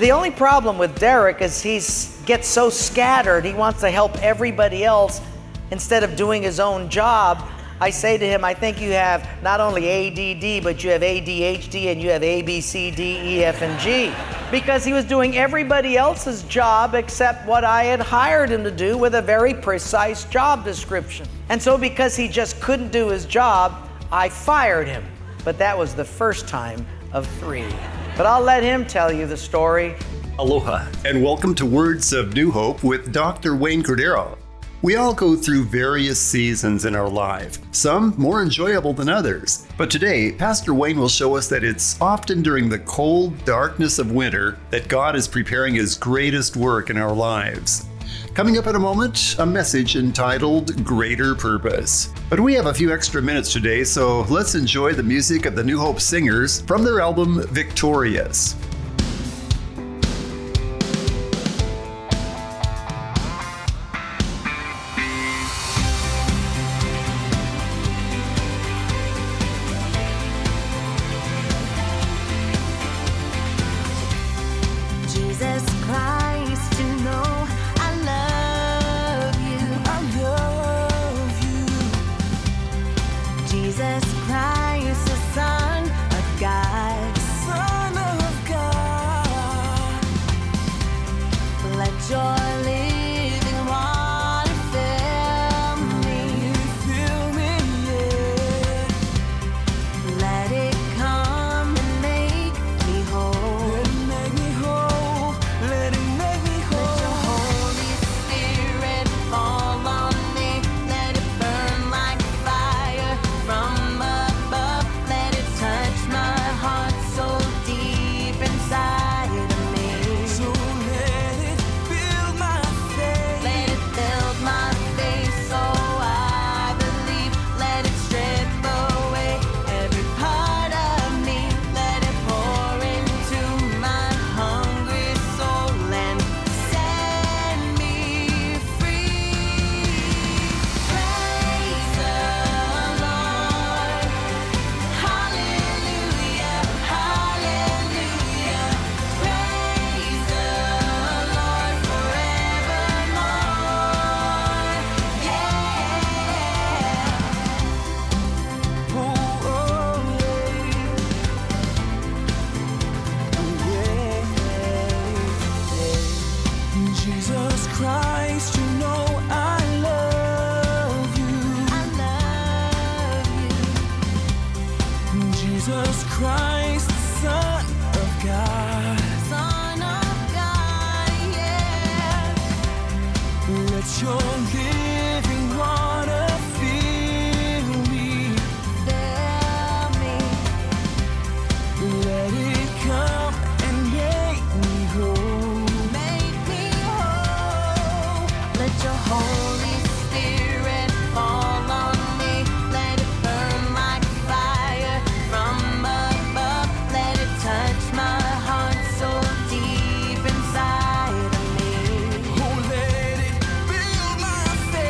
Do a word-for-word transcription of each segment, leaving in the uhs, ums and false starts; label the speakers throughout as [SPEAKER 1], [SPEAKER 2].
[SPEAKER 1] The only problem with Derek is he gets so scattered. He wants to help everybody else instead of doing his own job. I say to him, I think you have not only A D D, but you have A D H D and you have A, B, C, D, E, F, and G. Because he was doing everybody else's job except what I had hired him to do with a very precise job description. And so because he just couldn't do his job, I fired him. But that was the first time of three. But I'll let him tell you the story.
[SPEAKER 2] Aloha, and welcome to Words of New Hope with Doctor Wayne Cordeiro. We all go through various seasons in our life, some more enjoyable than others. But today, Pastor Wayne will show us that it's often during the cold darkness of winter that God is preparing His greatest work in our lives. Coming up in a moment, a message entitled Greater Purpose. But we have a few extra minutes today, so let's enjoy the music of the New Hope Singers from their album Victorious.
[SPEAKER 3] Inside of me. Oh, let it build my faith.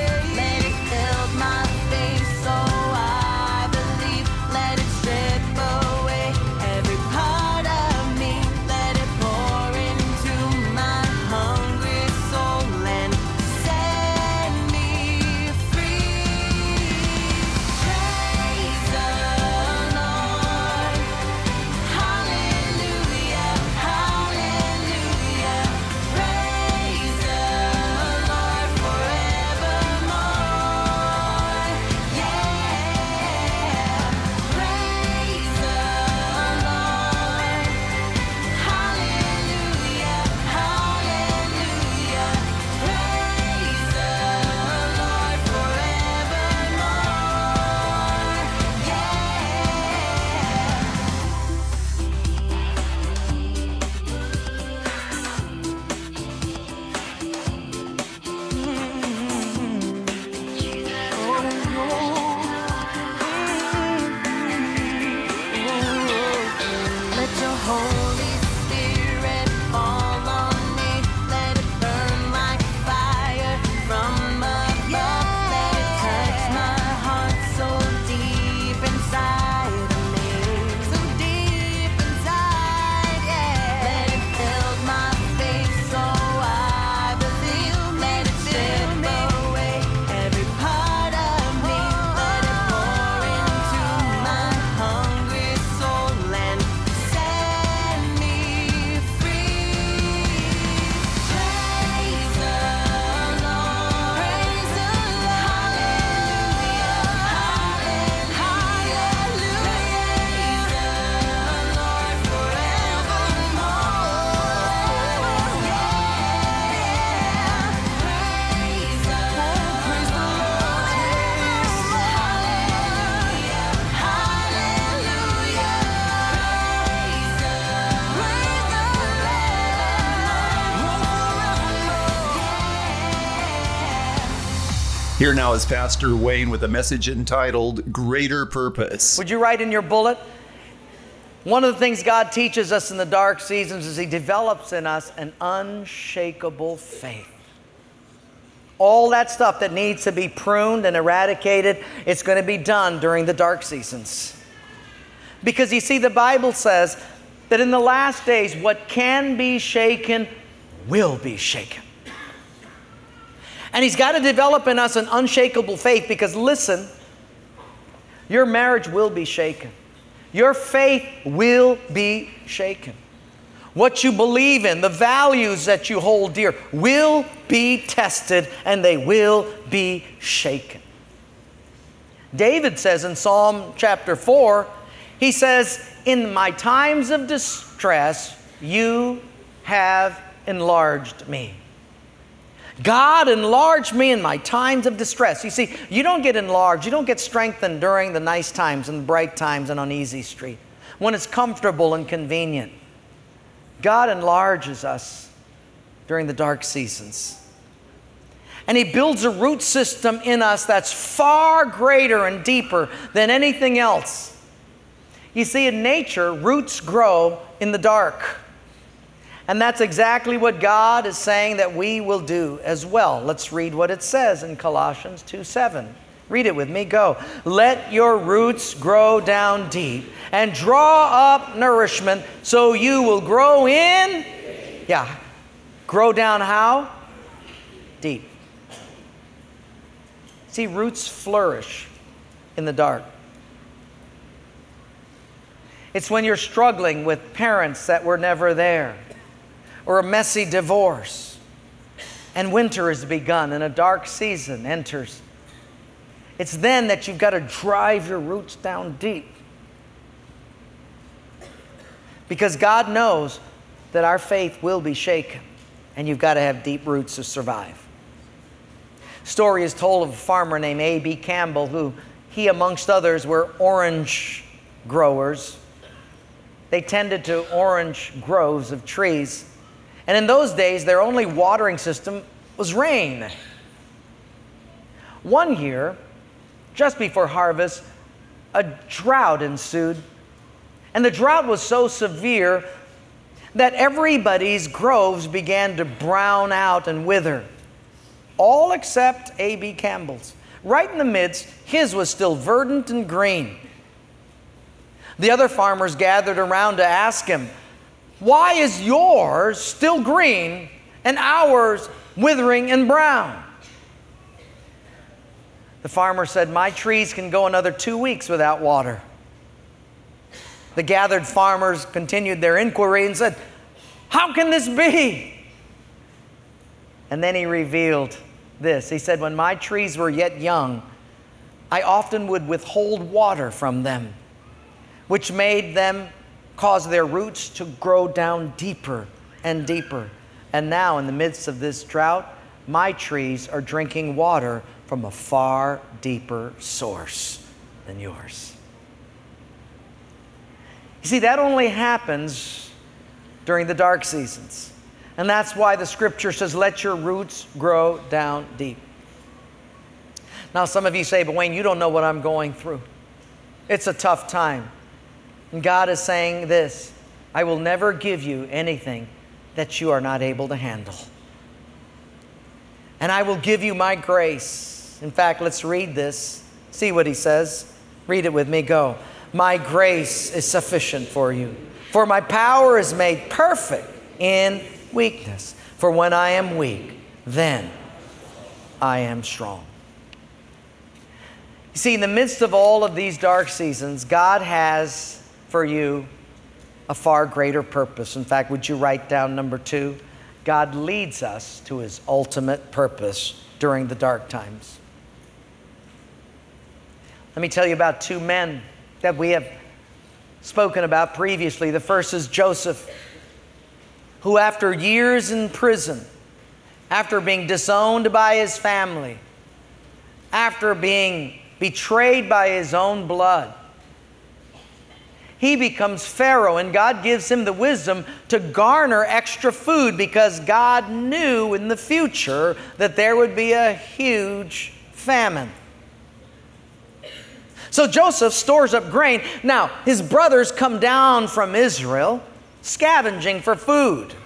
[SPEAKER 2] Here now is Pastor Wayne with a message entitled Greater Purpose.
[SPEAKER 1] Would you write in your bullet? One of the things God teaches us in the dark seasons is He develops in us an unshakable faith. All that stuff that needs to be pruned and eradicated, it's going to be done during the dark seasons. Because you see, the Bible says that in the last days, what can be shaken will be shaken. And He's got to develop in us an unshakable faith because, listen, your marriage will be shaken. Your faith will be shaken. What you believe in, the values that you hold dear, will be tested and they will be shaken. David says in Psalm chapter four, he says, "In my times of distress, you have enlarged me." God enlarged me in my times of distress. You see, you don't get enlarged, you don't get strengthened during the nice times and the bright times and on easy street, when it's comfortable and convenient. God enlarges us during the dark seasons. And He builds a root system in us that's far greater and deeper than anything else. You see, in nature, roots grow in the dark. And that's exactly what God is saying that we will do as well. Let's read what it says in Colossians two seven. Read it with me. Go. "Let your roots grow down deep and draw up nourishment so you will grow in..." Yeah. Grow down how? Deep. See, roots flourish in the dark. It's when you're struggling with parents that were never there, or a messy divorce, and winter has begun and a dark season enters. It's then that you've got to drive your roots down deep. Because God knows that our faith will be shaken, and you've got to have deep roots to survive. Story is told of a farmer named A B Campbell, who he, amongst others, were orange growers. They tended to orange groves of trees. And in those days, their only watering system was rain. One year, just before harvest, a drought ensued. And the drought was so severe that everybody's groves began to brown out and wither. All except A B Campbell's. Right in the midst, his was still verdant and green. The other farmers gathered around to ask him, "Why is yours still green and ours withering and brown?" The farmer said, "My trees can go another two weeks without water." The gathered farmers continued their inquiry and said, "How can this be?" And then he revealed this. He said, "When my trees were yet young, I often would withhold water from them, which made them cause their roots to grow down deeper and deeper. And now, in the midst of this drought, my trees are drinking water from a far deeper source than yours." You see, that only happens during the dark seasons. And that's why the Scripture says, "Let your roots grow down deep." Now, some of you say, "But Wayne, you don't know what I'm going through. It's a tough time." And God is saying this, "I will never give you anything that you are not able to handle. And I will give you my grace." In fact, let's read this. See what He says. Read it with me. Go. "My grace is sufficient for you, for my power is made perfect in weakness. For when I am weak, then I am strong." You see, in the midst of all of these dark seasons, God has for you a far greater purpose. In fact, would you write down number two? God leads us to His ultimate purpose during the dark times. Let me tell you about two men that we have spoken about previously. The first is Joseph, who after years in prison, after being disowned by his family, after being betrayed by his own blood, he becomes Pharaoh, and God gives him the wisdom to garner extra food because God knew in the future that there would be a huge famine. So Joseph stores up grain. Now, his brothers come down from Israel, scavenging for food.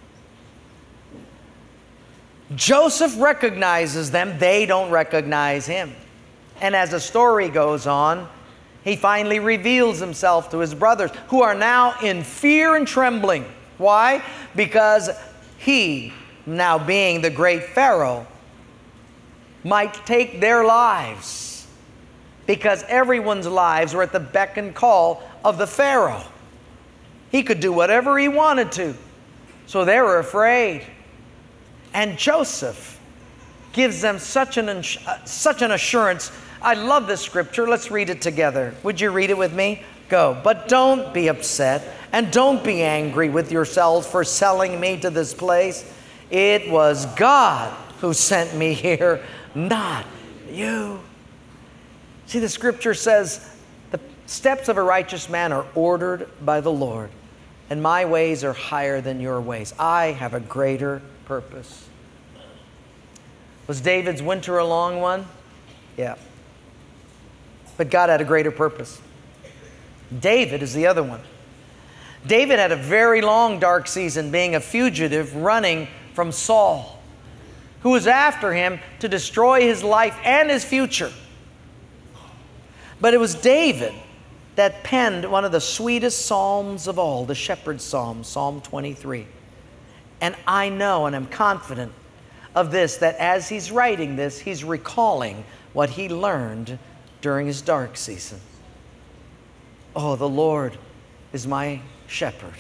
[SPEAKER 1] Joseph recognizes them. They don't recognize him. And as the story goes on, he finally reveals himself to his brothers, who are now in fear and trembling. Why? Because he, now being the great Pharaoh, might take their lives, because everyone's lives were at the beck and call of the Pharaoh. He could do whatever he wanted to. So they were afraid. And Joseph gives them such an, uh, such an assurance. I love this scripture. Let's read it together. Would you read it with me? Go. But don't be upset and don't be angry with yourselves for selling me to this place. It was God who sent me here, not you. See, the scripture says, the steps of a righteous man are ordered by the Lord, and my ways are higher than your ways. I have a greater purpose. Was David's winter a long one? Yeah. But God had a greater purpose. David is the other one. David had a very long dark season, being a fugitive running from Saul, who was after him to destroy his life and his future. But it was David that penned one of the sweetest psalms of all, the shepherd's psalm, Psalm twenty-three. And I know and am confident of this, that as he's writing this, he's recalling what he learned during his dark season. Oh, the Lord is my shepherd.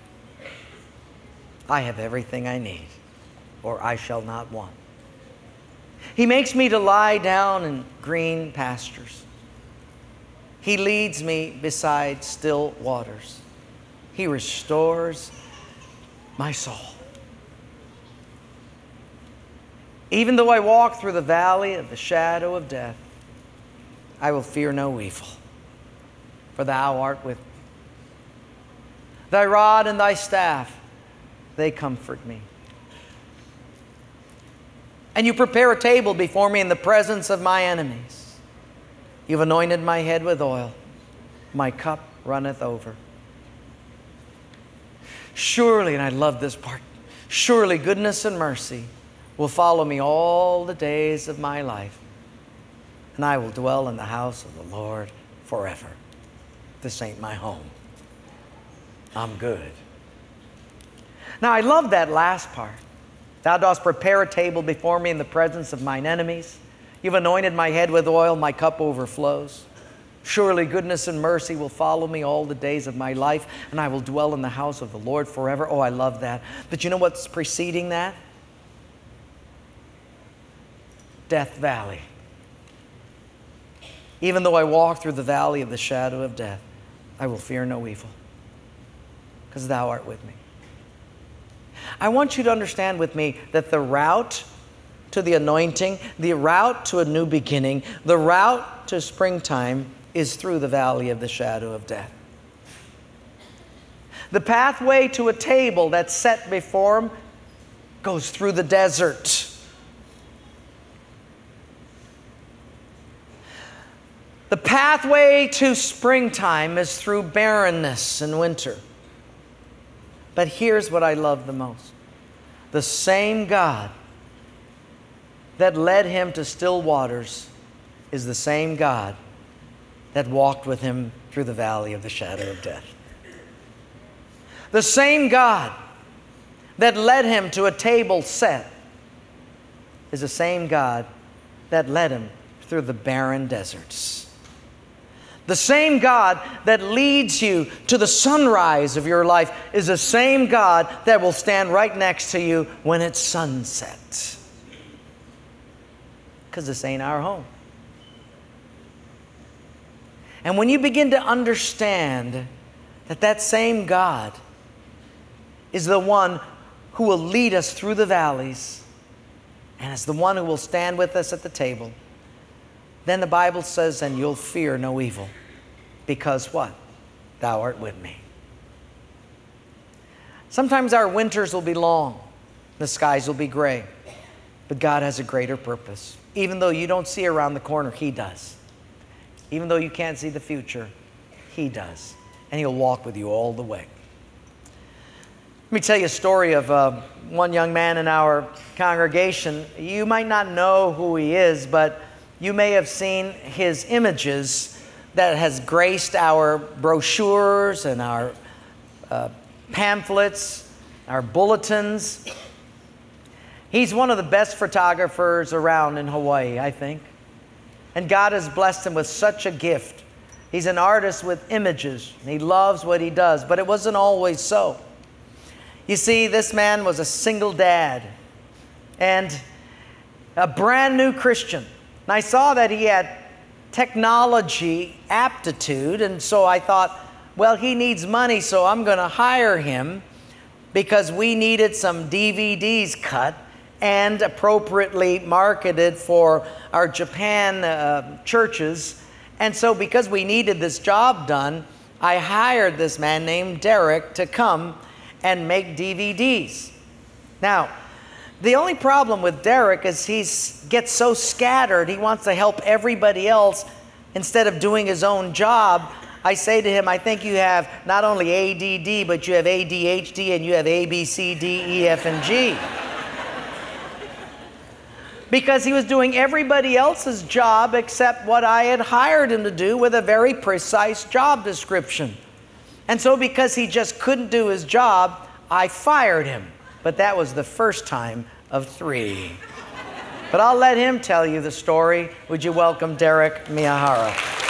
[SPEAKER 1] I have everything I need, or I shall not want. He makes me to lie down in green pastures. He leads me beside still waters. He restores my soul. Even though I walk through the valley of the shadow of death, I will fear no evil, for thou art with me. Thy rod and thy staff, they comfort me. And you prepare a table before me in the presence of my enemies. You've anointed my head with oil. My cup runneth over. Surely, and I love this part, surely goodness and mercy will follow me all the days of my life, and I will dwell in the house of the Lord forever. This ain't my home. I'm good. Now, I love that last part. Thou dost prepare a table before me in the presence of mine enemies. You've anointed my head with oil, my cup overflows. Surely goodness and mercy will follow me all the days of my life, and I will dwell in the house of the Lord forever. Oh, I love that. But you know what's preceding that? Death Valley. Even though I walk through the valley of the shadow of death, I will fear no evil, because thou art with me. I want you to understand with me that the route to the anointing, the route to a new beginning, the route to springtime is through the valley of the shadow of death. The pathway to a table that's set before him goes through the desert. The pathway to springtime is through barrenness and winter. But here's what I love the most. The same God that led him to still waters is the same God that walked with him through the valley of the shadow of death. The same God that led him to a table set is the same God that led him through the barren deserts. The same God that leads you to the sunrise of your life is the same God that will stand right next to you when it's sunset. Because this ain't our home. And when you begin to understand that that same God is the one who will lead us through the valleys and is the one who will stand with us at the table, then the Bible says, and you'll fear no evil. Because what? Thou art with me. Sometimes our winters will be long. The skies will be gray. But God has a greater purpose. Even though you don't see around the corner, He does. Even though you can't see the future, He does. And He'll walk with you all the way. Let me tell you a story of uh, one young man in our congregation. You might not know who he is, but you may have seen his images that has graced our brochures and our uh, pamphlets, our bulletins. He's one of the best photographers around in Hawaii, I think. And God has blessed him with such a gift. He's an artist with images. He loves what he does, but it wasn't always so. You see, this man was a single dad and a brand new Christian. And I saw that he had technology aptitude, and so I thought, well, he needs money, so I'm going to hire him because we needed some D V Ds cut and appropriately marketed for our Japan uh, churches. And so because we needed this job done, I hired this man named Derek to come and make D V Ds. Now, the only problem with Derek is he gets so scattered, he wants to help everybody else instead of doing his own job. I say to him, I think you have not only A D D, but you have A D H D and you have A, B, C, D, E, F, and G. Because he was doing everybody else's job except what I had hired him to do with a very precise job description. And so because he just couldn't do his job, I fired him. But that was the first time of three. But I'll let him tell you the story. Would you welcome Derek Miyahara?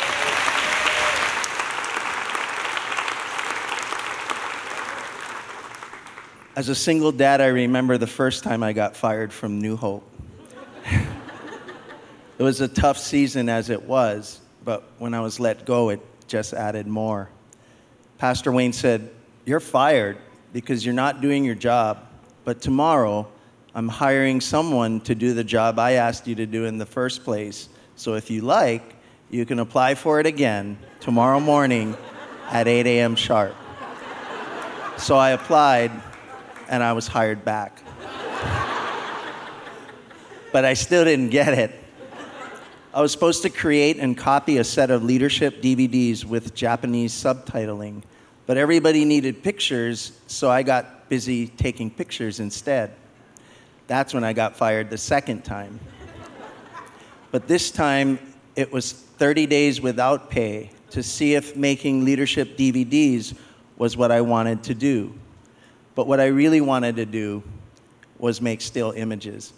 [SPEAKER 3] As a single dad, I remember the first time I got fired from New Hope. It was a tough season as it was, but when I was let go, it just added more. Pastor Wayne said, "You're fired because you're not doing your job, but tomorrow I'm hiring someone to do the job I asked you to do in the first place. So if you like, you can apply for it again tomorrow morning at eight a.m. sharp." So I applied, and I was hired back. But I still didn't get it. I was supposed to create and copy a set of leadership D V Ds with Japanese subtitling, but everybody needed pictures, so I got busy taking pictures instead. That's when I got fired the second time. But this time, it was thirty days without pay to see if making leadership D V Ds was what I wanted to do. But what I really wanted to do was make still images.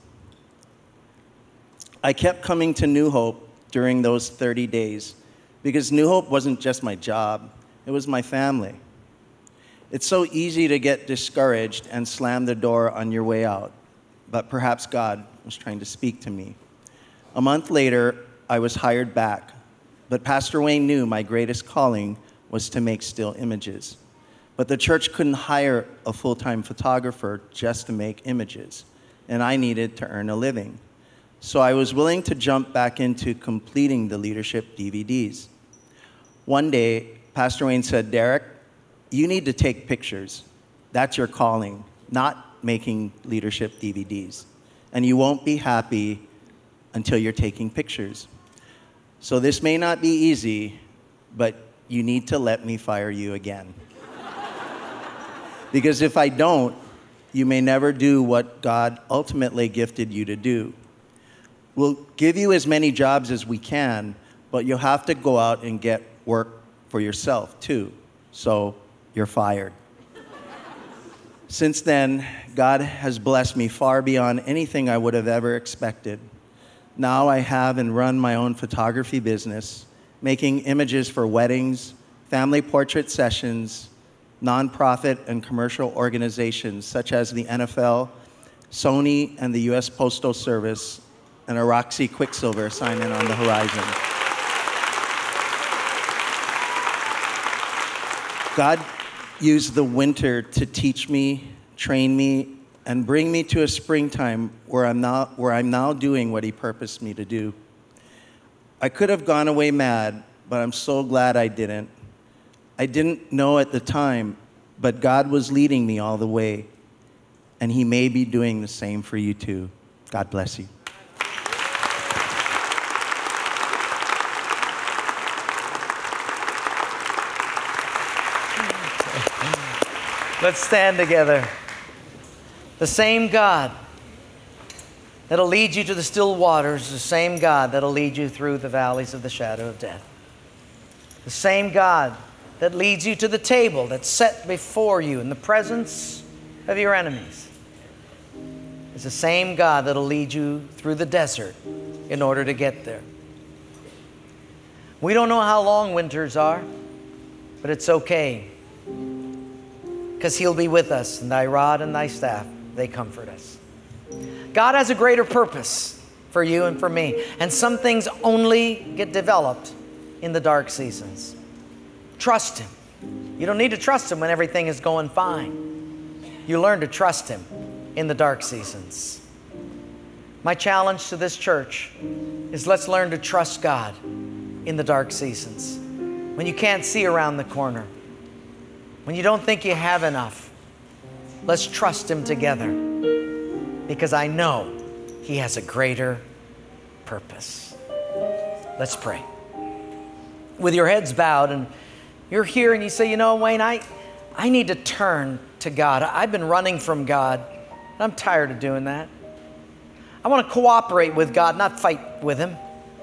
[SPEAKER 3] I kept coming to New Hope during those thirty days because New Hope wasn't just my job, it was my family. It's so easy to get discouraged and slam the door on your way out, but perhaps God was trying to speak to me. A month later, I was hired back, but Pastor Wayne knew my greatest calling was to make still images. But the church couldn't hire a full-time photographer just to make images, and I needed to earn a living. So I was willing to jump back into completing the leadership D V Ds. One day, Pastor Wayne said, "Derek, you need to take pictures. That's your calling, not making leadership D V Ds. And you won't be happy until you're taking pictures. So this may not be easy, but you need to let me fire you again. Because if I don't, you may never do what God ultimately gifted you to do. We'll give you as many jobs as we can, but you'll have to go out and get work for yourself too. So you're fired." Since then, God has blessed me far beyond anything I would have ever expected. Now I have and run my own photography business, making images for weddings, family portrait sessions, nonprofit and commercial organizations such as the N F L, Sony, and the U S Postal Service, and a Roxy Quicksilver assignment on the horizon. God used the winter to teach me, train me, and bring me to a springtime where I'm now, where I'm now doing what He purposed me to do. I could have gone away mad, but I'm so glad I didn't. I didn't know at the time, but God was leading me all the way, and He may be doing the same for you too. God bless you.
[SPEAKER 1] Let's stand together. The same God that'll lead you to the still waters, the same God that'll lead you through the valleys of the shadow of death. The same God that leads you to the table that's set before you in the presence of your enemies is the same God that'll lead you through the desert in order to get there. We don't know how long winters are, but it's okay, because He'll be with us, and thy rod and thy staff, they comfort us. God has a greater purpose for you and for me, and some things only get developed in the dark seasons. Trust Him. You don't need to trust Him when everything is going fine. You learn to trust Him in the dark seasons. My challenge to this church is let's learn to trust God in the dark seasons. When you can't see around the corner, when you don't think you have enough, let's trust Him together, because I know He has a greater purpose. Let's pray. With your heads bowed, and you're here and you say, you know, Wayne, I, I need to turn to God. I've been running from God. I'm tired of doing that. I want to cooperate with God, not fight with Him.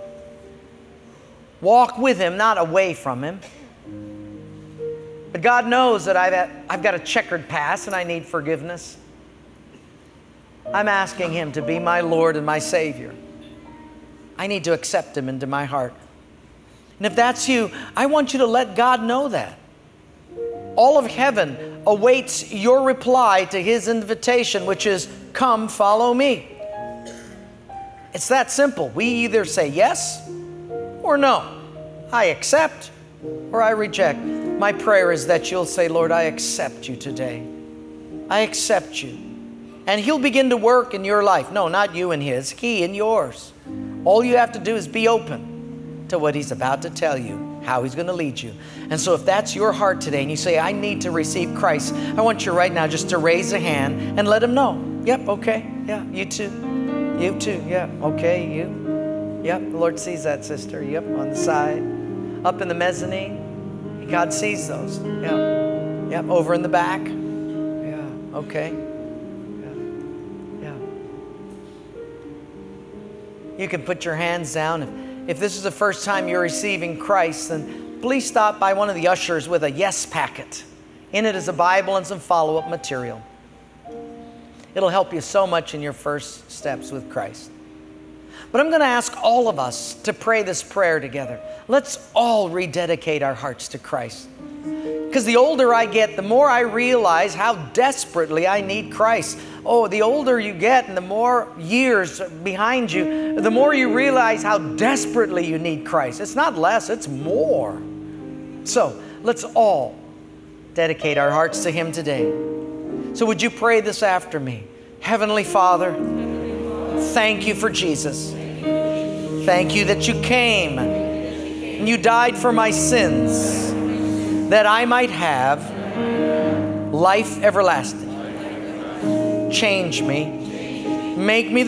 [SPEAKER 1] Walk with Him, not away from Him. But God knows that I've, had, I've got a checkered past and I need forgiveness. I'm asking Him to be my Lord and my Savior. I need to accept Him into my heart. And if that's you, I want you to let God know that. All of heaven awaits your reply to His invitation, which is, come, follow me. It's that simple. We either say yes or no. I accept or I reject. My prayer is that you'll say, Lord, I accept you today. I accept you. And He'll begin to work in your life. No, not you and His, He in yours. All you have to do is be open to what He's about to tell you, how He's going to lead you. And so if that's your heart today and you say, I need to receive Christ, I want you right now just to raise a hand and let Him know. Yep, okay, yeah, you too. You too, yeah, okay, you. Yep, the Lord sees that, sister. Yep, on the side. Up in the mezzanine, God sees those. Yeah, yep, over in the back. Yeah, okay. Yeah, yeah. You can put your hands down. If, if this is the first time you're receiving Christ, then please stop by one of the ushers with a yes packet. In it is a Bible and some follow-up material. It'll help you so much in your first steps with Christ. But I'm going to ask all of us to pray this prayer together. Let's all rededicate our hearts to Christ. Because the older I get, the more I realize how desperately I need Christ. Oh, the older you get and the more years behind you, the more you realize how desperately you need Christ. It's not less, it's more. So let's all dedicate our hearts to Him today. So would you pray this after me? Heavenly Father, thank you for Jesus. Thank you that you came and you died for my sins, that I might have life everlasting. Change me. Make me the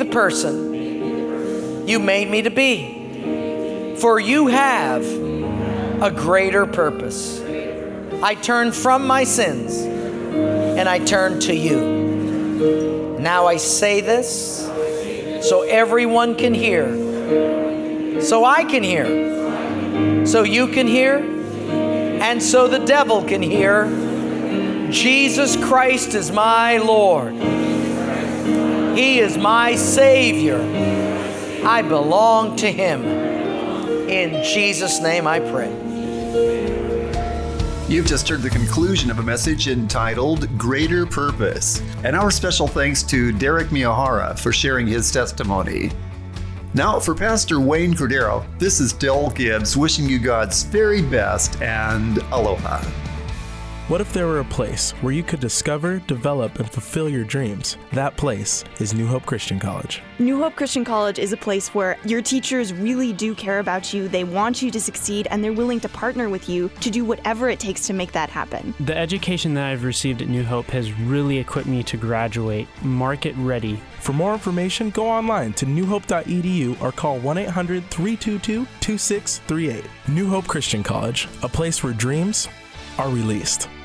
[SPEAKER 1] person you made me to be. For you have a greater purpose. I turn from my sins and I turn to you. Now I say this so everyone can hear, so I can hear, so you can hear, and so the devil can hear. Jesus Christ is my Lord. He is my Savior. I belong to Him. In Jesus' name I pray.
[SPEAKER 2] You've just heard the conclusion of a message entitled Greater Purpose. And our special thanks to Derek Miyahara for sharing his testimony. Now, for Pastor Wayne Cordeiro, this is Del Gibbs wishing you God's very best and aloha.
[SPEAKER 4] What if there were a place where you could discover, develop, and fulfill your dreams? That place is New Hope Christian College.
[SPEAKER 5] New Hope Christian College is a place where your teachers really do care about you, they want you to succeed, and they're willing to partner with you to do whatever it takes to make that happen.
[SPEAKER 6] The education that I've received at New Hope has really equipped me to graduate market ready.
[SPEAKER 4] For more information, go online to new hope dot e d u or call one eight hundred, three two two, two six three eight. New Hope Christian College, a place where dreams are released.